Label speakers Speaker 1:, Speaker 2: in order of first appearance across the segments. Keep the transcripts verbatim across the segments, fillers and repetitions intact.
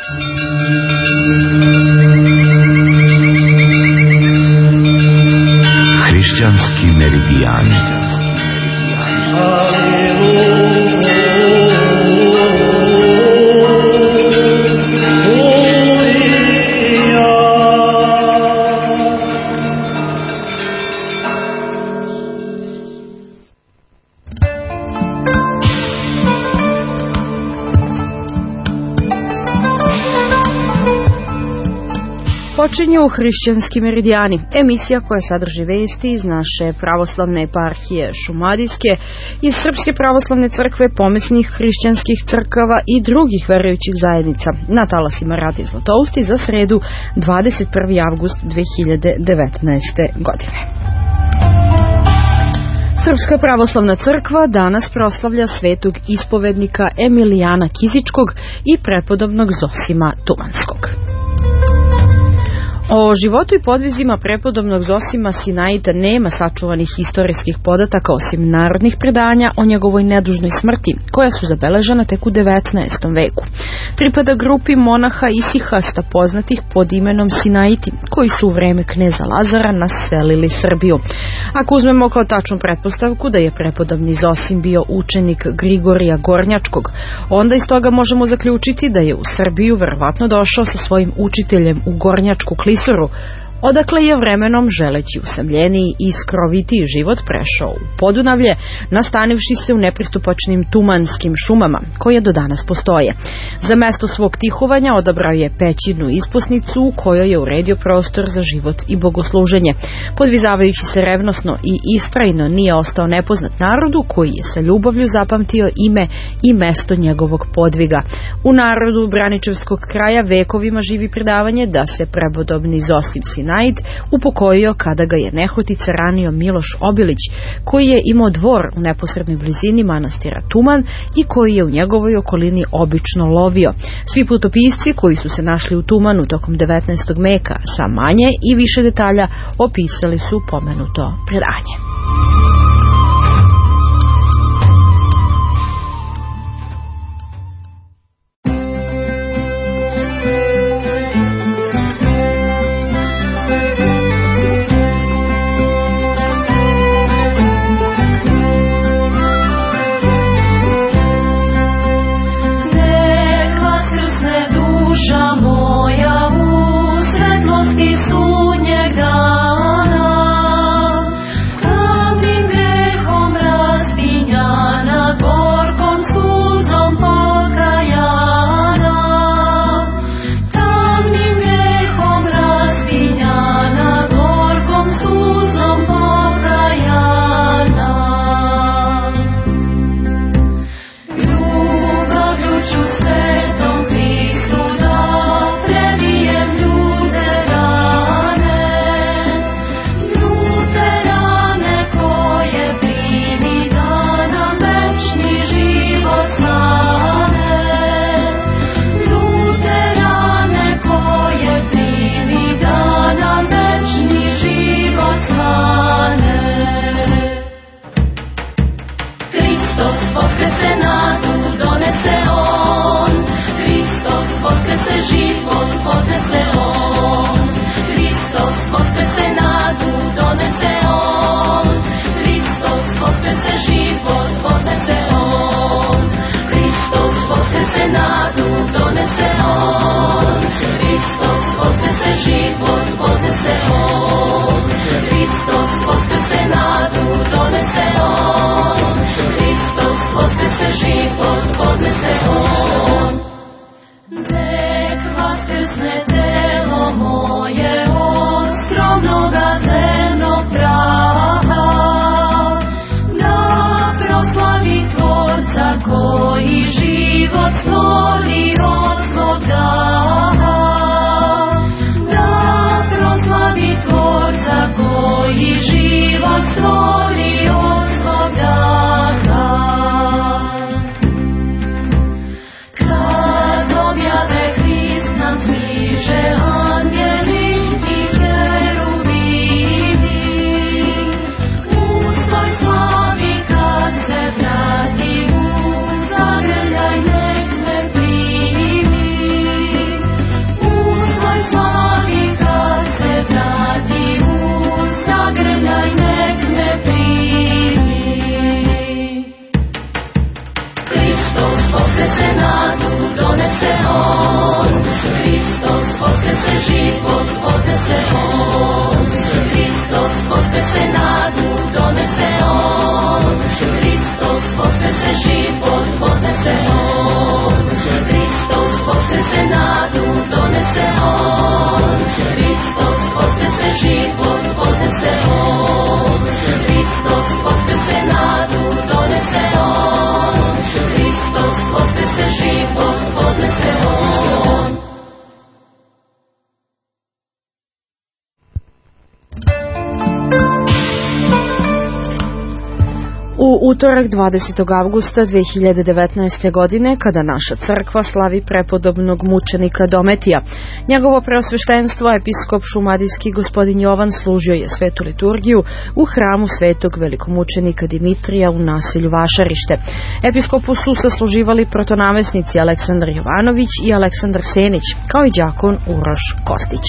Speaker 1: Hrišćanski meridijani.
Speaker 2: Počinju Hrišćanski meridijani, emisija koja sadrži vesti iz naše pravoslavne eparhije Šumadijske, iz Srpske pravoslavne crkve, pomesnih hrišćanskih crkava i drugih verujućih zajednica na talasima Radio Zlatousti za sredu dvadeset prvi avgust dve hiljade devetnaeste. godine. Srpska pravoslavna crkva danas proslavlja svetog ispovednika Emilijana Kizičkog i prepodobnog Zosima Tumanskog. O životu i podvizima prepodobnog Zosima Sinaita nema sačuvanih istorijskih podataka osim narodnih predanja o njegovoj nedužnoj smrti, koja su zabeležena tek u devetnaestom veku. Pripada grupi monaha isihasta poznatih pod imenom Sinaiti, koji su u vreme kneza Lazara naselili Srbiju. Ako uzmemo kao tačnu pretpostavku da je prepodobni Zosim bio učenik Grigorija Gornjačkog, onda iz toga možemo zaključiti da je u Srbiju verovatno došao sa svojim učiteljem u Gornjačku klisuru, odakle je vremenom, želeći usamljeniji i skrovitiji život, prešao u Podunavlje, nastanivši se u nepristupačnim tumanskim šumama, koje do danas postoje. Za mesto svog tihovanja odabrao je pećinu ispusnicu u kojoj je uredio prostor za život i bogosluženje. Podvizavajući se revnosno i istrajno, nije ostao nepoznat narodu, koji je sa ljubavlju zapamtio ime i mesto njegovog podviga. U narodu Braničevskog kraja vekovima živi predavanje da se prepodobni Zosim Sinait upokojio kada ga je nehotice ranio Miloš Obilić, koji je imao dvor u neposrednoj blizini manastira Tuman i koji je u njegovoj okolini obično lovio. Svi putopisci koji su se našli u Tumanu tokom devetnaestog veka sa manje i više detalja opisali su pomenuto predanje.
Speaker 3: Voznese život, voznese On, Hristos voznese nadu, donese On, Hristos voznese život, voznese On, Hristos voznese nadu, donese On, Hristos voznese život, voznese On, Hristos voznese nadu, donese On, Hristos voznese život, voznese On.
Speaker 2: U utorak dvadesetog avgusta dve hiljade devetnaeste. godine, kada naša crkva slavi prepodobnog mučenika Dometija, njegovo preosveštenstvo, episkop šumadijski gospodin Jovan, služio je svetu liturgiju u hramu svetog velikomučenika Dimitrija u naselju Vašarište. Episkopu su sasluživali protonamesnici Aleksandar Jovanović i Aleksandar Senić, kao i đakon Uroš Kostić.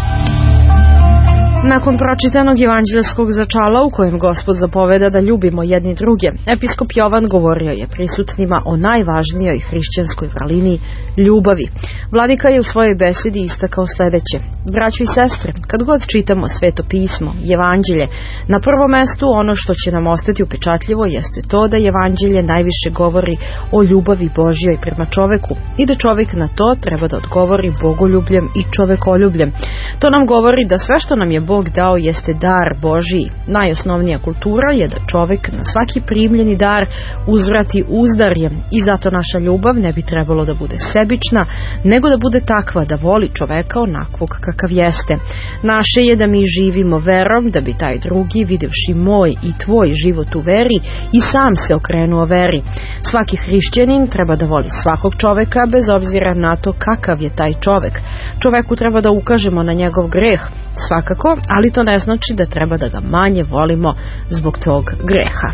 Speaker 2: Nakon pročitanog evanđelskog začala u kojem Gospod zapoveda da ljubimo jedni druge, episkop Jovan govorio je prisutnima o najvažnijoj hrišćanskoj vrlini – ljubavi. Vladika je u svojoj besedi istakao sledeće: braćo i sestre, kad god čitamo sveto pismo, evanđelje, na prvom mestu ono što će nam ostati upečatljivo jeste to da evanđelje najviše govori o ljubavi Božjoj prema čoveku i da čovek na to treba da odgovori bogoljubljem i čovekoljubljem. To nam govori da sve što nam je Bog dao jeste dar Božiji. Najosnovnija kultura je da čovek na svaki primljeni dar uzvrati uzdarjem i zato naša ljubav ne bi trebalo da bude sebična, nego da bude takva da voli čoveka onakvog kakav jeste. Naše je da mi živimo verom, da bi taj drugi, videvši moj i tvoj život u veri, i sam se okrenuo veri. Svaki hrišćanin treba da voli svakog čoveka bez obzira na to kakav je taj čovek. Čoveku treba da ukažemo na njegov greh, svakako, ali to ne znači da treba da ga manje volimo zbog tog greha.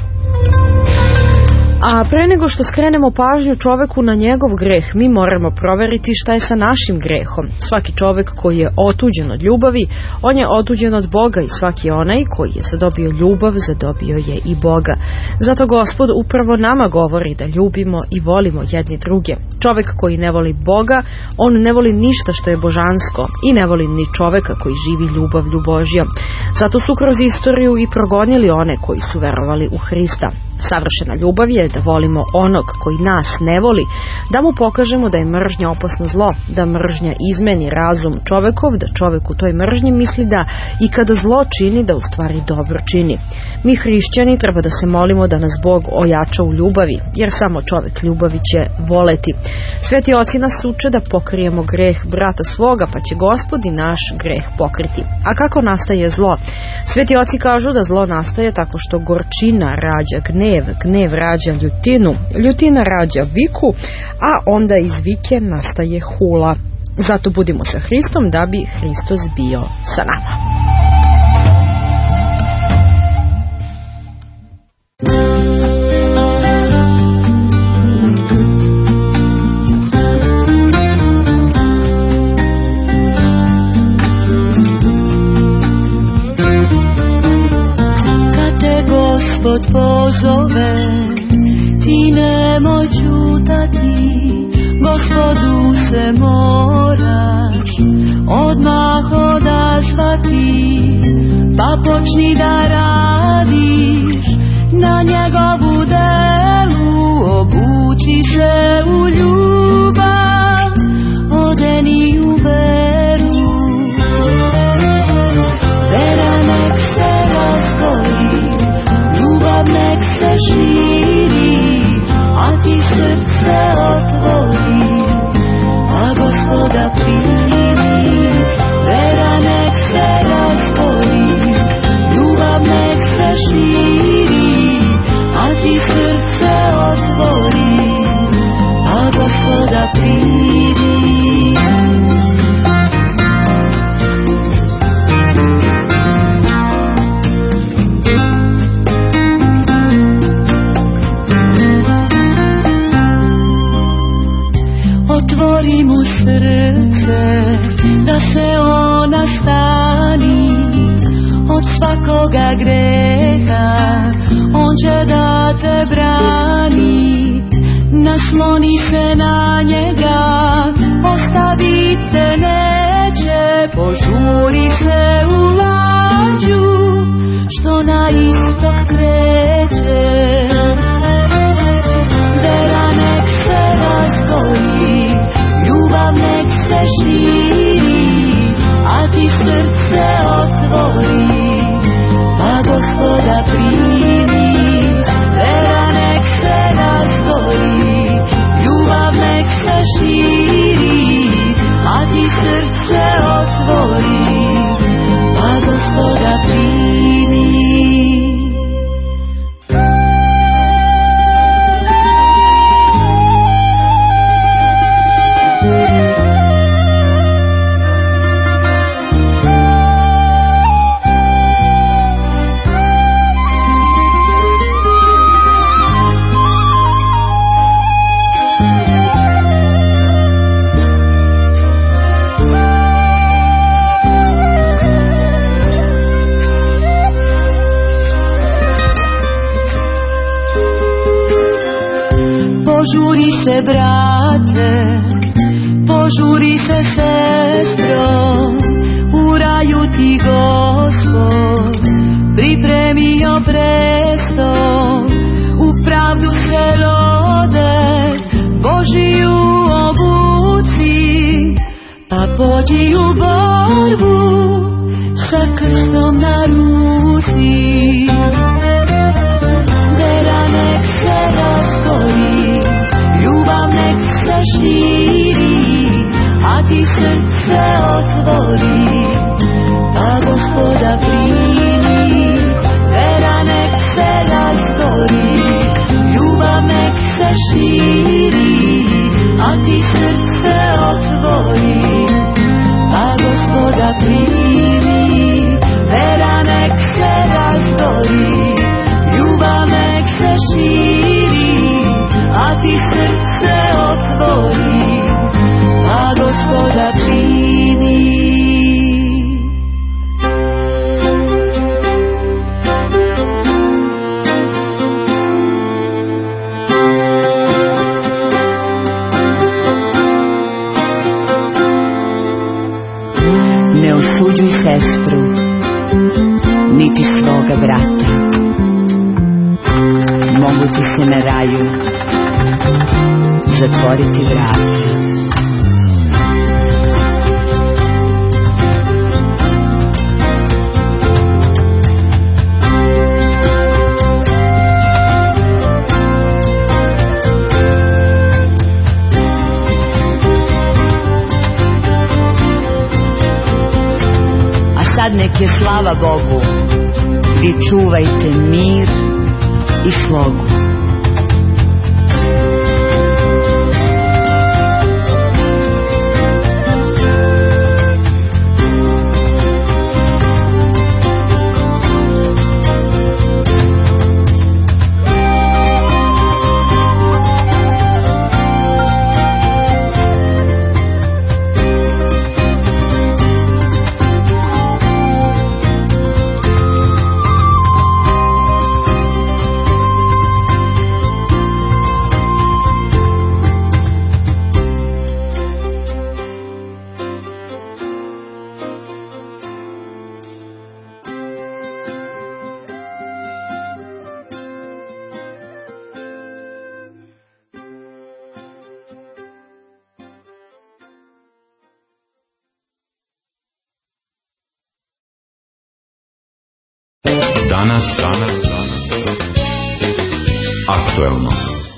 Speaker 2: A pre nego što skrenemo pažnju čoveku na njegov greh, mi moramo proveriti šta je sa našim grehom. Svaki čovek koji je otuđen od ljubavi, on je otuđen od Boga, i svaki onaj koji je zadobio ljubav, zadobio je i Boga. Zato Gospod upravo nama govori da ljubimo i volimo jedni druge. Čovek koji ne voli Boga, on ne voli ništa što je božansko i ne voli ni čoveka koji živi ljubavlju Božjom. Zato su kroz istoriju i progonili one koji su verovali u Hrista. Savršena ljubav je da volimo onog koji nas ne voli, da mu pokažemo da je mržnja opasno zlo, da mržnja izmeni razum čovekov, da čovek u toj mržnji misli da i kada zlo čini, da u stvari dobro čini. Mi hrišćani treba da se molimo da nas Bog ojača u ljubavi, jer samo čovek ljubavi će voleti. Sveti oci nas uče da pokrijemo greh brata svoga, pa će Gospod i naš greh pokriti. A kako nastaje zlo? Sveti oci kažu da zlo nastaje tako što gorčina rađa gnev, gnev rađa ljutinu, ljutina rađa viku, a onda iz vike nastaje hula. Zato budimo sa Hristom da bi Hristos bio sa nama.
Speaker 4: Gospod pozove, ti nemoj ćutati, Gospodu se moraš odmah odazvati, pa počni da radiš na njegovu delu, obuci se u ljubav, odeni u veru. Vera nek se razgori, ljubav nek se širi, a ti srce otvori, a Gospoda primi. Vera nek se razgori, ljubav nek se širi, a ti srce otvori, a Gospoda primi. Otvori mu srce, da se on nastani od svakoga greha, on će da te brani. Nasloni se na njega, ostavite ne Požuri se u lađu što na istok kreće, vera nek se razgori, ljubav nek se širi, a ti srce otvori, pa Gospoda primi. Vera nek se razgori, ljubav nek se širi, a ti srce otvori, pa Gospoda primi. Požuri se brate, požuri se sestro, u raju ti Gospod pripremio presto, u pravdu se rode, Božiju obuci, pa pođi u borbu sa krstom na ruci. Vera nek se razgori, ljubav nek se širi, a ti srce otvori, pa Gospoda primi. Vera nek se razgori, ljubav nek se širi, a ti srce otvori, pa Gospoda primi. Vera nek se razgori, ljubav nek se širi, a ti srce otvori, pa Gospoda primi.
Speaker 5: Ne osuđuj sestru, niti svoga brata, mogu ti se na raju zatvoriti vrata. A sad nek je slava Bogu, vi čuvajte mir i slogu.
Speaker 1: Danas, danas, aktuelno.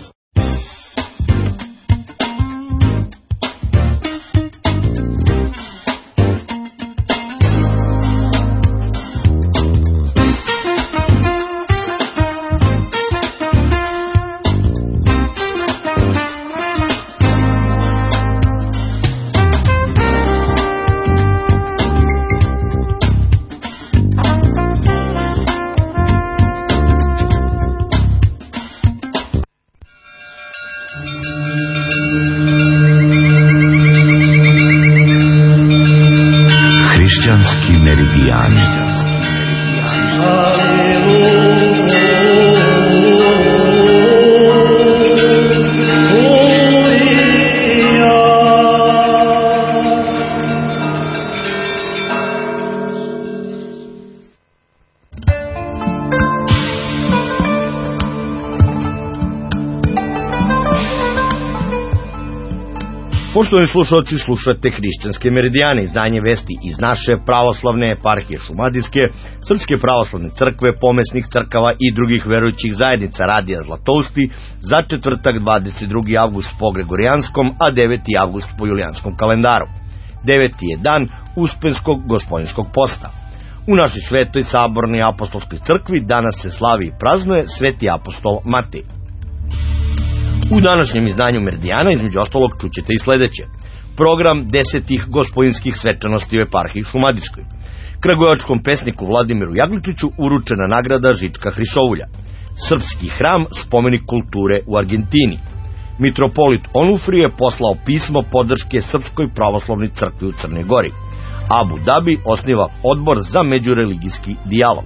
Speaker 1: Hrišćanski meridijani.
Speaker 6: Poštovani slušalci, slušate Hrišćanske meridijane, izdanje vesti iz naše pravoslavne eparhije Šumadijske, Srpske pravoslavne crkve, pomesnih crkava i drugih verujućih zajednica Radija Zlatousti za četvrtak dvadeset drugi avgust po Gregorijanskom, a deveti avgust po Julijanskom kalendaru. deveti je dan Uspenskog gospodinskog posta. U našoj svetoj sabornoj apostolskoj crkvi danas se slavi i praznuje sveti apostol Matej. U današnjem izdanju Meridijana između ostalog čućete i sledeće: program desetih gospodinskih svečanosti u eparhiji Šumadijskoj, kragujevačkom pesniku Vladimiru Jagličiću uručena nagrada Žička Hrisovulja, srpski hram spomenik kulture u Argentini, mitropolit Onufrije poslao pismo podrške Srpskoj pravoslavnoj crkvi u Crnoj Gori, Abu Dabi osniva odbor za međureligijski dijalog.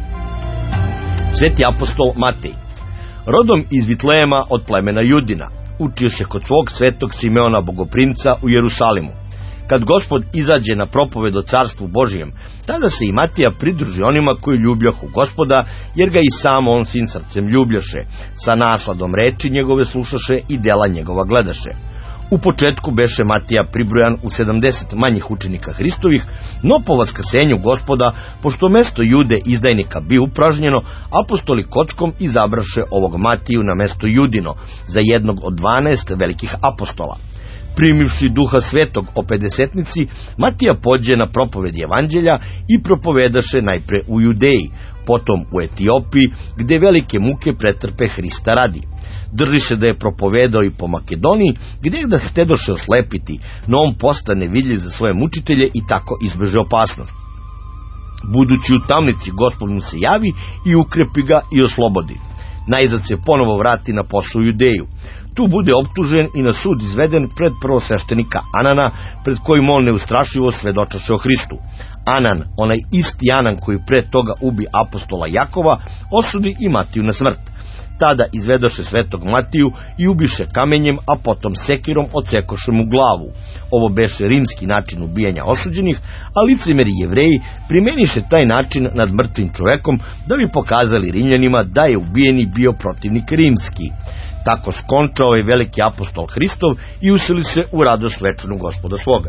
Speaker 6: Sveti apostol Matej, rodom iz Vitlejema od plemena Judina, učio se kod svog svetog Simeona Bogoprimca u Jerusalimu. Kad Gospod izađe na propoved o carstvu Božijem, tada se i Matija pridruži onima koji ljubljahu Gospoda, jer ga i samo on svim srcem ljubljaše, sa nasladom reči njegove slušaše i dela njegova gledaše. U početku beše Matija pribrojan u sedamdeset manjih učenika Hristovih, no po vaskrsenju Gospoda, pošto mesto Jude izdajnika bi upražnjeno, apostoli kockom izabraše ovog Matiju na mesto Judino, za jednog od dvanaest velikih apostola. Primivši duha svetog o pedesetnici, Matija pođe na propoved evanđelja i propovedaše najpre u Judeji, potom u Etiopiji, gde velike muke pretrpe Hrista radi. Drži se da je propovedao i po Makedoniji, gde dahtedoše oslepiti, no on postane vidljiv za svoje mučitelje i tako izbeže opasnost. Budući u tamnici, Gospod mu se javi i ukrepi ga i oslobodi. Najzad se ponovo vrati na posao u Judeju. Tu bude optužen i na sud izveden pred prvosveštenika Anana, pred kojim on neustrašivo svedočaše o Hristu. Anan, onaj isti Anan koji pre toga ubi apostola Jakova, osudi i Matiju na smrt. Tada izvedoše svetog Matiju i ubiše kamenjem, a potom sekirom odsekoše mu glavu. Ovo beše rimski način ubijanja osuđenih, a licemeri Jevreji primeniše taj način nad mrtvim čovekom da bi pokazali Rimljanima da je ubijeni bio protivnik rimski. Tako skončao ovaj veliki apostol Hristov i useli se u radost večnu Gospoda svoga.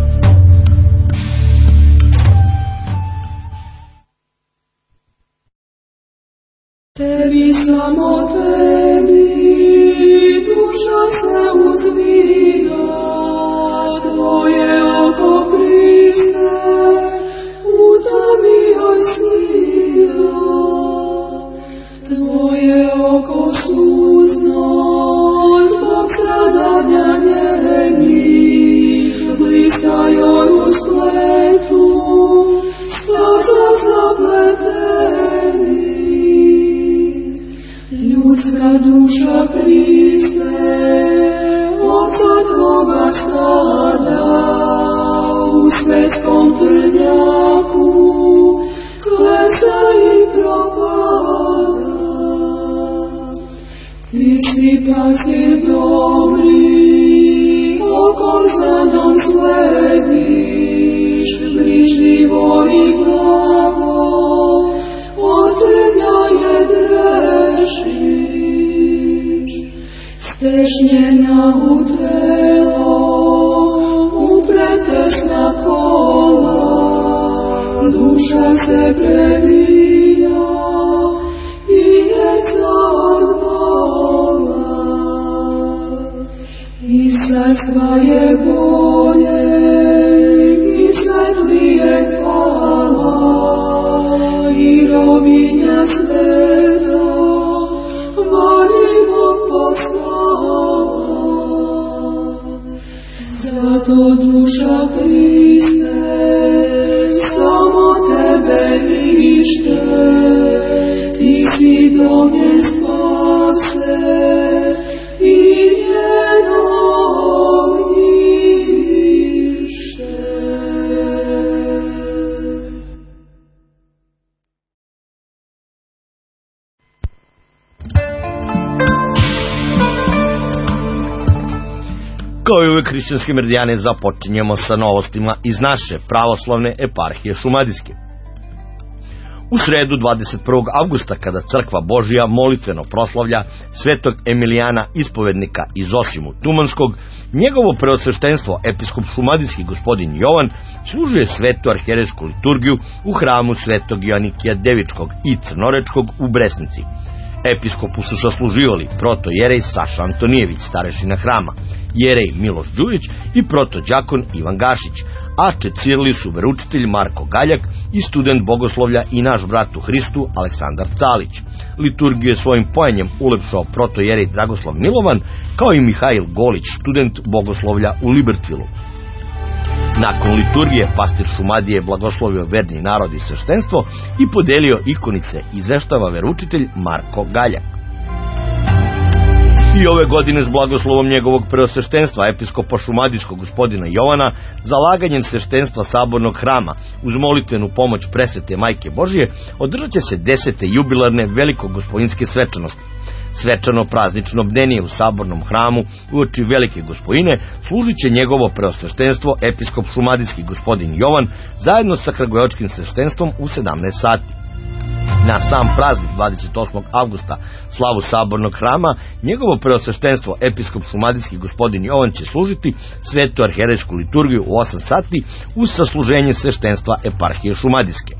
Speaker 3: Tebi, samo tebi, duša se uzvija, tvoje oko Hriste, u tami joj snija. Tvoje oko suzno, zbog stradanja njenih, bliska joj u spletu, staza zapleteni. Ljudska duša Hriste, Otca tvoga stada, u svetskom trnjaku, kleca i propada. Ti si pastir dobri, okol zenom slediš, brižljivo i blago, od trnja je drešiš. Stešnjena u telo, upretesna kola, duša se prebija i jeca od bola. I sredstva je bolje, i svetlije kala, i robinja sveta, volimo postala. Zato duša Hriste, samo tebe lište, ti si do nje spase i njeno ognjište.
Speaker 6: Kao i uvek, Hrišćanske meridijane započinjemo sa novostima iz naše pravoslavne eparhije Šumadijske. U sredu dvadeset prvog avgusta, kada crkva Božija molitveno proslavlja svetog Emilijana ispovednika iz Zosimu Tumanskog, njegovo preosveštenstvo episkop šumadijski gospodin Jovan služuje svetu arhijerejsku liturgiju u hramu svetog Joanikija Devičkog i Crnorečkog u Bresnici. Episkopu su sasluživali protojerej Saša Antonijević, starešina hrama, jerej Miloš Đujić i protođakon Ivan Gašić, a čecirali su veroučitelj Marko Galjak i student bogoslovlja i naš brat u Hristu Aleksandar Calić. Liturgiju je svojim pojenjem ulepšao protojerej Dragoslav Milovan, kao i Mihajl Golić, student bogoslovlja u Libertvilu. Nakon liturgije pastir Šumadije blagoslovio verni narod i sveštenstvo i podelio ikonice, izveštava veroučitelj Marko Galjak. I ove godine s blagoslovom njegovog preosveštenstva episkopa šumadijskog gospodina Jovana, zalaganjem sveštenstva sabornog hrama uz molitvenu pomoć presvete Majke Božije, održat će se desete jubilarne velikogospojinske svečanosti. Svečano praznično bdenije u sabornom hramu uoči Velike Gospojine služit će njegovo preosveštenstvo episkop šumadijski gospodin Jovan zajedno sa kragujevačkim sveštenstvom u sedamnaest sati. Na sam praznik dvadeset osmog avgusta, slavu sabornog hrama, njegovo preosveštenstvo episkop šumadijski gospodin Jovan će služiti svetu arhijerejsku liturgiju u osam sati uz sasluženje sveštenstva eparhije šumadijske.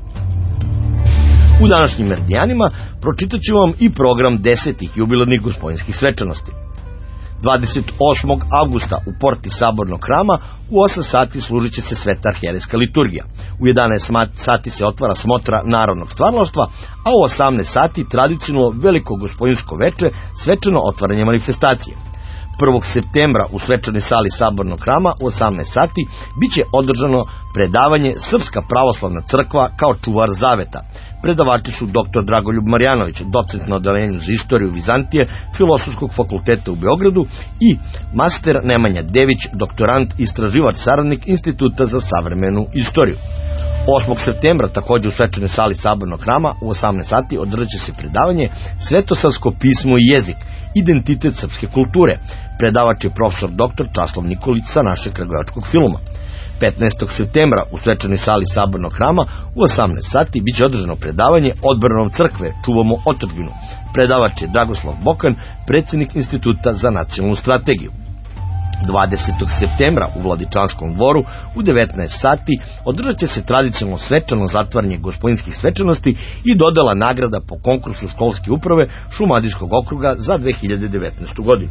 Speaker 6: U današnjim meridijanima pročitat ću vam i program desetih jubilarnih gospodinskih svečanosti. dvadeset osmog avgusta u porti sabornog hrama u osam sati služit će se sveta arhijerejska liturgija. U jedanaest sati se otvara smotra narodnog stvaralaštva, a u osamnaest sati tradicionalno veliko gospodinsko veče, svečano otvaranje manifestacije. prvog septembra u svečanoj sali sabornog hrama u osamnaest sati biće održano predavanje Srpska pravoslavna crkva kao čuvar zaveta. Predavači su doktor Dragoljub Marjanović, docent na odeljenju za istoriju Vizantije Filosofskog fakulteta u Beogradu, i master Nemanja Dević, doktorant istraživač saradnik Instituta za savremenu istoriju. osmog septembra također u svečanoj sali sabornog hrama u osamnaest sati održat će se predavanje Svetosavsko pismo i jezik, identitet srpske kulture. Predavač je profesor doktor Časlav Nikolić sa našeg kragujevačkog filma. petnaestog septembra u svečanoj sali sabornog hrama u osamnaest sati biće održano predavanje Odbranom crkve, čuvamo otadžbinu. Predavač je Dragoslav Bokan, predsjednik Instituta za nacionalnu strategiju. dvadesetog septembra u Vladičanskom dvoru u devetnaest sati održat će se tradicionalno svečano zatvaranje gospodinskih svečanosti i dodala nagrada po konkursu školske uprave Šumadijskog okruga za dve hiljade devetnaestu godinu.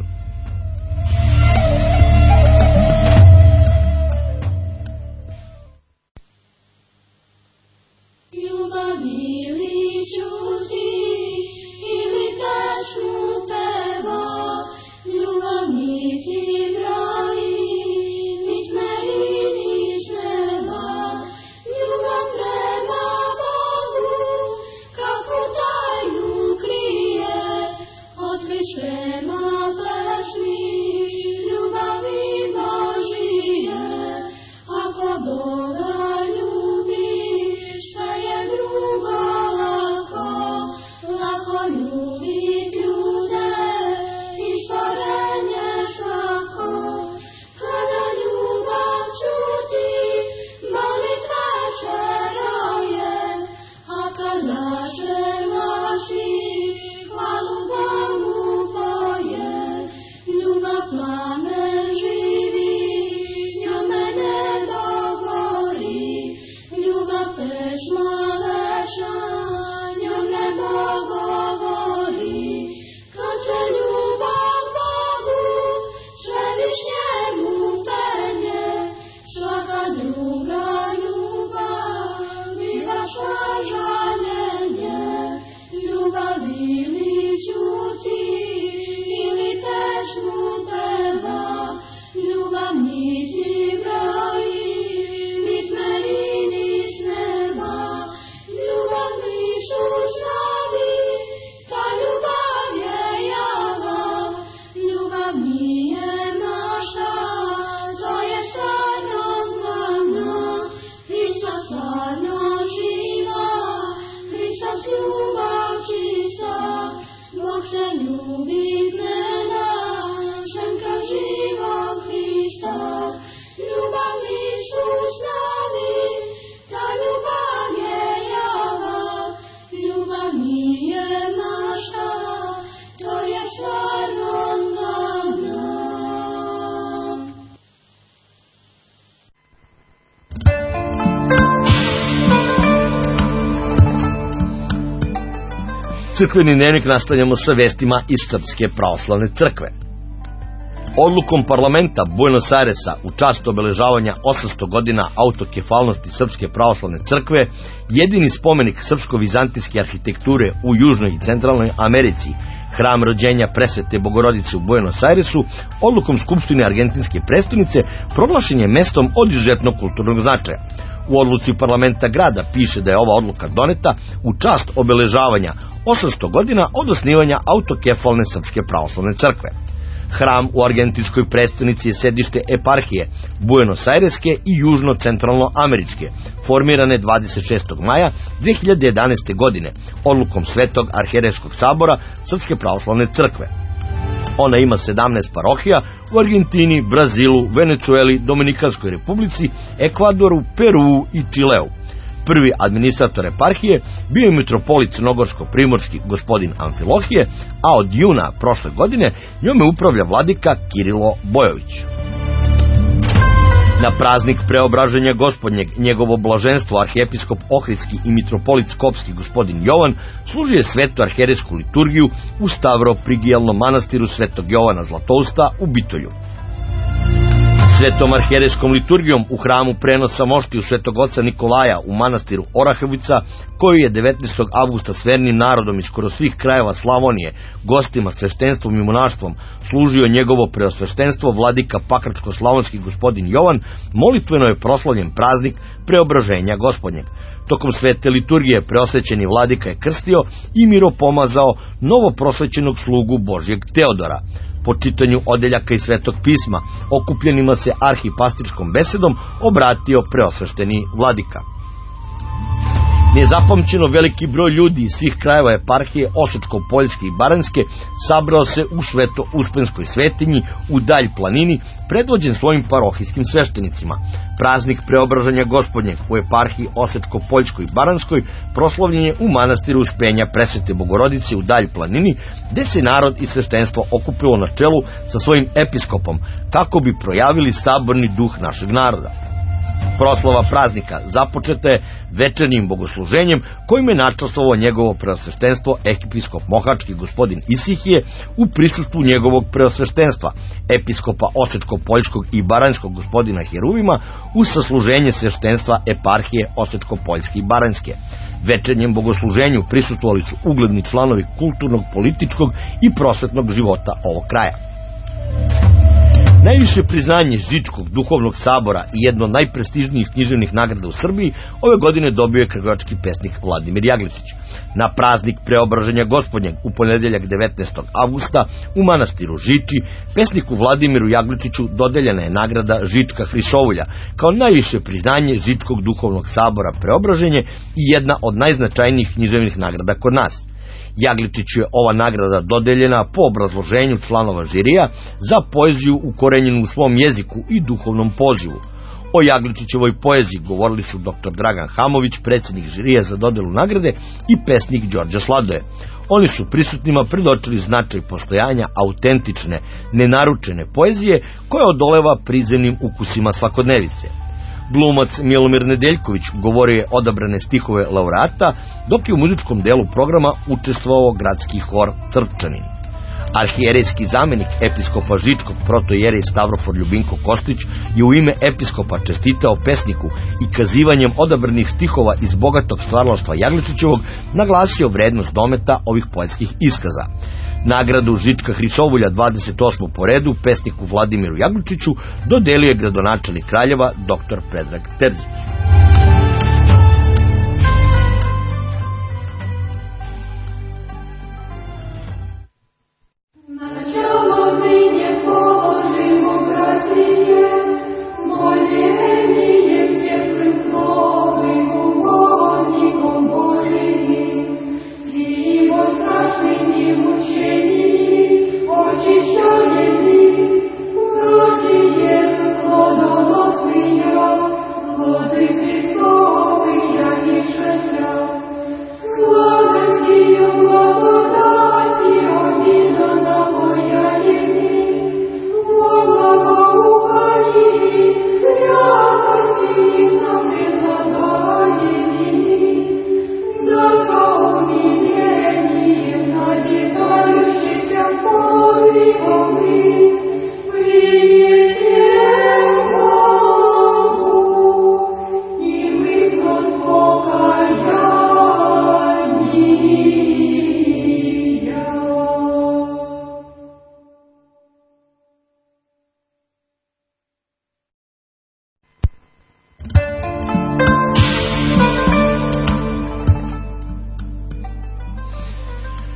Speaker 6: Crkveni dnevnik nastavljamo sa vestima iz Srpske pravoslavne crkve. Odlukom parlamenta Buenos Airesa u čast obeležavanja osamsto godina autokefalnosti Srpske pravoslavne crkve, jedini spomenik srpsko-vizantijske arhitekture u Južnoj i Centralnoj Americi, hram rođenja Presvete Bogorodice u Buenos Airesu, odlukom Skupštine argentinske prestonice proglašen je mestom od izuzetnog kulturnog značaja. U odluci parlamenta grada piše da je ova odluka doneta u čast obeležavanja osamsto godina od osnivanja autokefalne Srpske pravoslavne crkve. Hram u argentinskoj prestonici je sedište eparhije Buenos Aireske i južno-centralnoameričke, formirane dvadeset šestog maja dve hiljade jedanaeste. godine odlukom Svetog arhijerejskog sabora Srpske pravoslavne crkve. Ona ima sedamnaest parohija u Argentini, Brazilu, Venecueli, Dominikanskoj republici, Ekvadoru, Peruu i Čileu. Prvi administrator eparhije bio je mitropolit crnogorsko-primorski gospodin Amfilohije, a od juna prošle godine njome upravlja vladika Kirilo Bojović. Na praznik Preobraženja Gospodnjeg njegovo blaženstvo arhijepiskop Ohridski i mitropolit Skopski gospodin Jovan služio je svetu arhijerejsku liturgiju u Stavro-Prigijalnom manastiru Svetog Jovana Zlatousta u Bitolju. Svetom arhijerejskom liturgijom u hramu prenosa moštiju Svetog oca Nikolaja u manastiru Orahovica, koju je devetnaestog avgusta s vernim narodom iz skoro svih krajeva Slavonije, gostima, sveštenstvom i monaštvom služio njegovo preosveštenstvo vladika Pakračko-slavonski gospodin Jovan, molitveno je proslavljen praznik Preobraženja Gospodnjeg. Tokom svete liturgije preosvećeni vladika je krstio i miropomazao novoprosvećenog slugu Božjeg Teodora. Po čitanju odeljaka iz Svetog pisma, okupljenima se arhipastirskom besedom obratio preosvešteni vladika. Nezapamćeno veliki broj ljudi iz svih krajeva eparhije Osečko-Poljske i Baranjske sabrao se u Sveto-Uspenskoj svetinji u Dalj planini, predvođen svojim parohijskim sveštenicima. Praznik Preobraženja Gospodnjeg u eparhiji Osečko-Poljskoj i Baranjskoj proslavljen je u manastiru Uspenja Presvete Bogorodice u Dalj planini, gde se narod i sveštenstvo okupilo na čelu sa svojim episkopom, kako bi projavili saborni duh našeg naroda. Proslava praznika započeta je večernjim bogosluženjem kojim je načastvovao njegovo preosveštenstvo episkop Mohački gospodin Isihije u prisustvu njegovog preosveštenstva episkopa Osečko-Poljskog i Baranjskog gospodina Heruvima uz sasluženje sveštenstva eparhije Osečko-Poljske i Baranjske. Večernjem bogosluženju prisustvovali su ugledni članovi kulturnog, političkog i prosvetnog života ovog kraja. Najviše priznanje Žičkog duhovnog sabora i jedno od najprestižnijih književnih nagrada u Srbiji ove godine dobio je kragujevački pesnik Vladimir Jagličić. Na praznik Preobraženja Gospodnjeg u ponedeljak devetnaestog avgusta u manastiru Žiči pesniku Vladimiru Jagličiću dodeljena je nagrada Žička Hrisovulja kao najviše priznanje Žičkog duhovnog sabora Preobraženje i jedna od najznačajnijih književnih nagrada kod nas. Jagličiću je ova nagrada dodeljena po obrazloženju članova žirija za poeziju ukorenjenu u svom jeziku i duhovnom pozivu. O Jagličićevoj poeziji govorili su doktor Dragan Hamović, predsjednik žirija za dodelu nagrade, i pesnik Đorđe Sladoje. Oni su prisutnima predočili značaj postojanja autentične, nenaručene poezije koja odoleva prizemnim ukusima svakodnevice. Glumac Milomir Nedeljković govorio je odabrane stihove laureata, dok je u muzičkom delu programa učestvovao gradski hor Trpčanin. Arhijerejski zamenik episkopa Žičkog protojerej Stavrofor Ljubinko Kostić je u ime episkopa čestitao pesniku i kazivanjem odabranih stihova iz bogatog stvaralaštva Jagličićevog naglasio vrednost dometa ovih poetskih iskaza. Nagradu Žička Hrisovulja dvadeset osmog po redu pesniku Vladimiru Jagličiću dodelio je gradonačelnik Kraljeva dr. Predrag Terzić.
Speaker 3: Владыка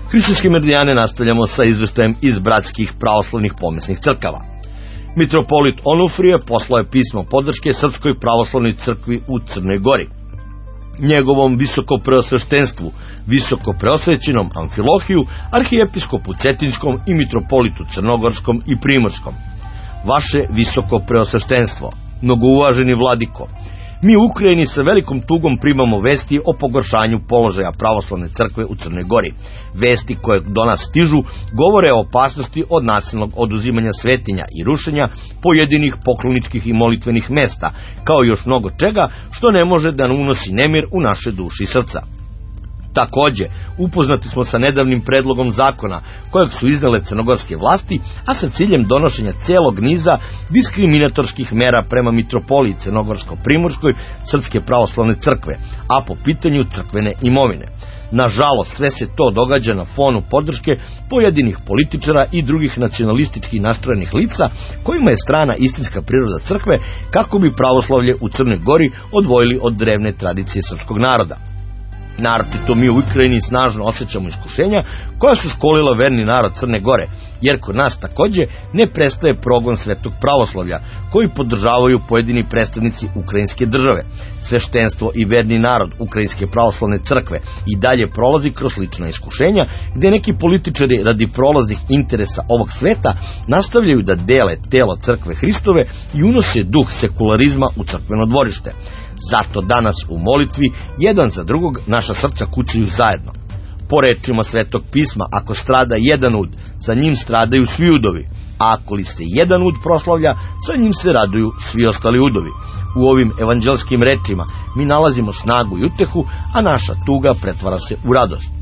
Speaker 6: Hrišćanske meridijane nastavljamo sa izveštajem iz bratskih pravoslavnih pomesnih crkava. Mitropolit Onufrije poslao je pismo podrške Srpskoj pravoslavnoj crkvi u Crnoj Gori. Njegovom visokopreosveštenstvu, visokopreosvećenom Amfilohiju, arhijepiskopu Cetinskom i mitropolitu Crnogorskom i Primorskom. Vaše visokopreosveštenstvo, mnogouvaženi vladiko, mi u Ukrajini sa velikom tugom primamo vesti o pogoršanju položaja pravoslavne crkve u Crnoj Gori. Vesti koje do nas stižu govore o opasnosti od nasilnog oduzimanja svetinja i rušenja pojedinih pokloničkih i molitvenih mesta, kao još mnogo čega što ne može da unosi nemir u naše duše i srca. Takođe, upoznati smo sa nedavnim predlogom zakona kojeg su iznele crnogorske vlasti, a sa ciljem donošenja celog niza diskriminatorskih mera prema mitropoliji Crnogorsko-Primorskoj Srpske pravoslavne crkve, a po pitanju crkvene imovine. Nažalost, sve se to događa na fonu podrške pojedinih političara i drugih nacionalistički nastrojenih lica kojima je strana istinska priroda crkve kako bi pravoslavlje u Crnoj Gori odvojili od drevne tradicije srpskog naroda. Naročito mi u Ukrajini snažno osjećamo iskušenja koja su skolila verni narod Crne Gore, jer kod nas takođe ne prestaje progon svetog pravoslavlja, koji podržavaju pojedini predstavnici ukrajinske države. Sveštenstvo i verni narod Ukrajinske pravoslavne crkve i dalje prolazi kroz slična iskušenja, gde neki političari radi prolaznih interesa ovog sveta nastavljaju da dele telo crkve Hristove i unose duh sekularizma u crkveno dvorište. Zato danas u molitvi jedan za drugog naša srca kucaju zajedno. Po rečima Svetog pisma, ako strada jedan ud, sa njim stradaju svi udovi, a ako li se jedan ud proslavlja, sa njim se raduju svi ostali udovi. U ovim evanđelskim rečima mi nalazimo snagu i utehu, a naša tuga pretvara se u radost.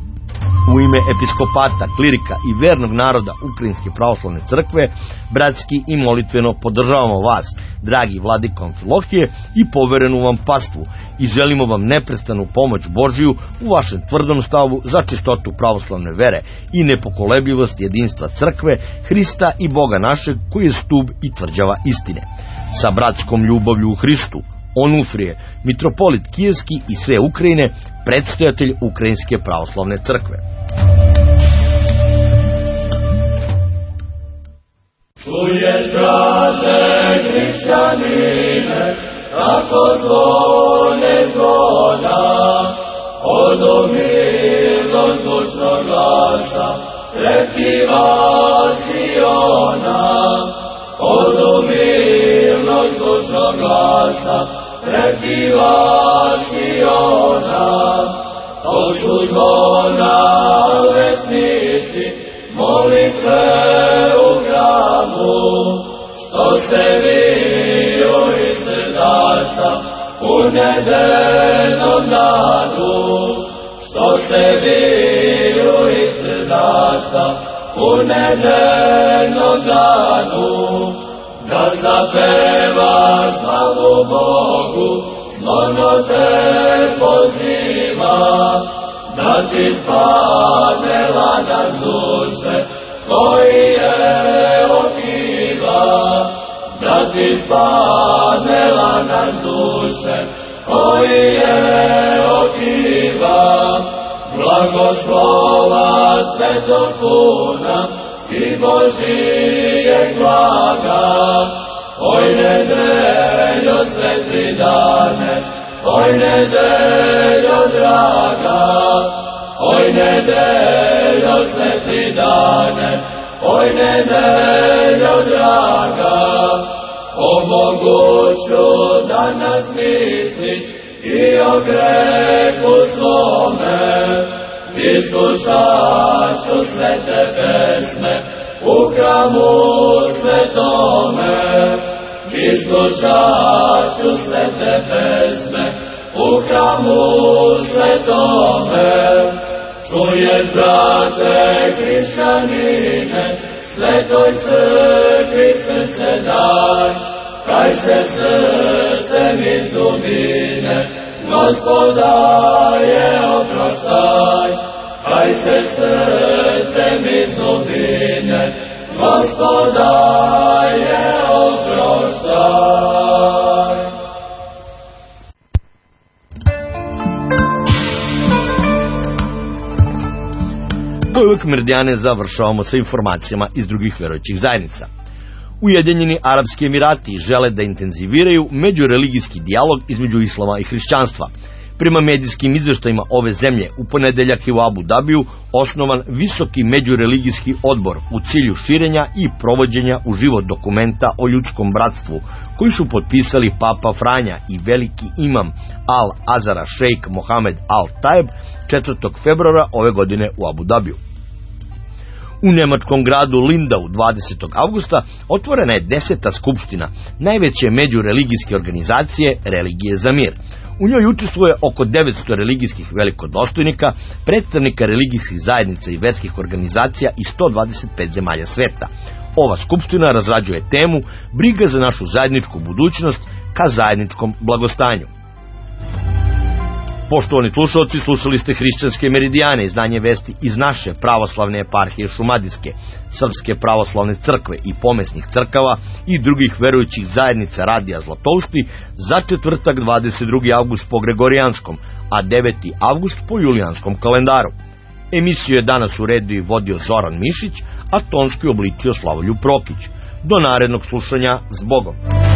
Speaker 6: U ime episkopata, klirika i vernog naroda Ukrajinske pravoslavne crkve, bratski i molitveno podržavamo vas, dragi vladiko Amfilohije, i poverenu vam pastvu, i želimo vam neprestanu pomoć Božiju u vašem tvrdom stavu za čistotu pravoslavne vere i nepokolebljivost jedinstva crkve, Hrista i Boga našeg, koji je stub i tvrđava istine. Sa bratskom ljubavlju u Hristu, Onufrije, mitropolit Kijevski i sve Ukrajine, predstojatelj Ukrajinske pravoslavne crkve.
Speaker 3: Čuješ, brate, hrišćanine, kako zvone zvona, od umilnog zvučnog glasa, prekiva Siona, od umilnog zvučnog glasa, prekiva Siona, to su zvona vešnici, molitve u hramu, što se viju iz srdaca u nedeljnom danu, što se viju iz srdaca u nedeljnom danu, da zapeva slavu Bogu, zvono te poziva, da ti spadne ladan duše, koji je okiva, da ti spadne ladan duše, koji je okiva, blagoslova svetog kuna i Božijeg blaga, oj nedeljo svetli dane, oj nedeljo draga, oj nedeljo svetli dane, oj nedeljo draga, omoguću da nas misli i o grehu svome, iskušaću svete pesme u hramu svetome, iskušaću svete pesme u hramu svetome. Čuješ, brate, hrišćanine, svetoj crkvi srce daj, kaj se srcem iz dubine, Gospoda je oproštaj, kaj se srcem iz dubine, Gospoda je oproštaj.
Speaker 6: Kao uvek Meridijane završavamo sa informacijama iz drugih verujućih zajednica. Ujedinjeni Arapski Emirati žele da intenziviraju međureligijski dijalog između islama i hrišćanstva. Prema medijskim izveštajima ove zemlje, u ponedeljak je u Abu Dabiju osnovan visoki međureligijski odbor u cilju širenja i provođenja u život dokumenta o ljudskom bratstvu, koji su potpisali Papa Franja i veliki imam Al-Azara šejk Mohamed Al-Tajeb četvrtog februara ove godine u Abu Dabiju. U nemačkom gradu Lindau dvadesetog avgusta otvorena je deseta skupština najveće međureligijske organizacije Religije za mir. U njoj učestvuje oko devetsto religijskih velikodostojnika, predstavnika religijskih zajednica i verskih organizacija iz sto dvadeset pet zemalja sveta. Ova skupština razrađuje temu briga za našu zajedničku budućnost ka zajedničkom blagostanju. Poštovani slušalci, slušali ste Hrišćanske meridijane, izdanje vesti iz naše pravoslavne eparhije Šumadijske, Srpske pravoslavne crkve i pomesnih crkava i drugih verujućih zajednica Radija Zlatousti za četvrtak dvadeset drugi avgust po Gregorijanskom, a deveti avgust po Julijanskom kalendaru. Emisiju je danas uredio i vodio Zoran Mišić, a tonski obličio Slavoljub Prokić. Do narednog slušanja, s Bogom!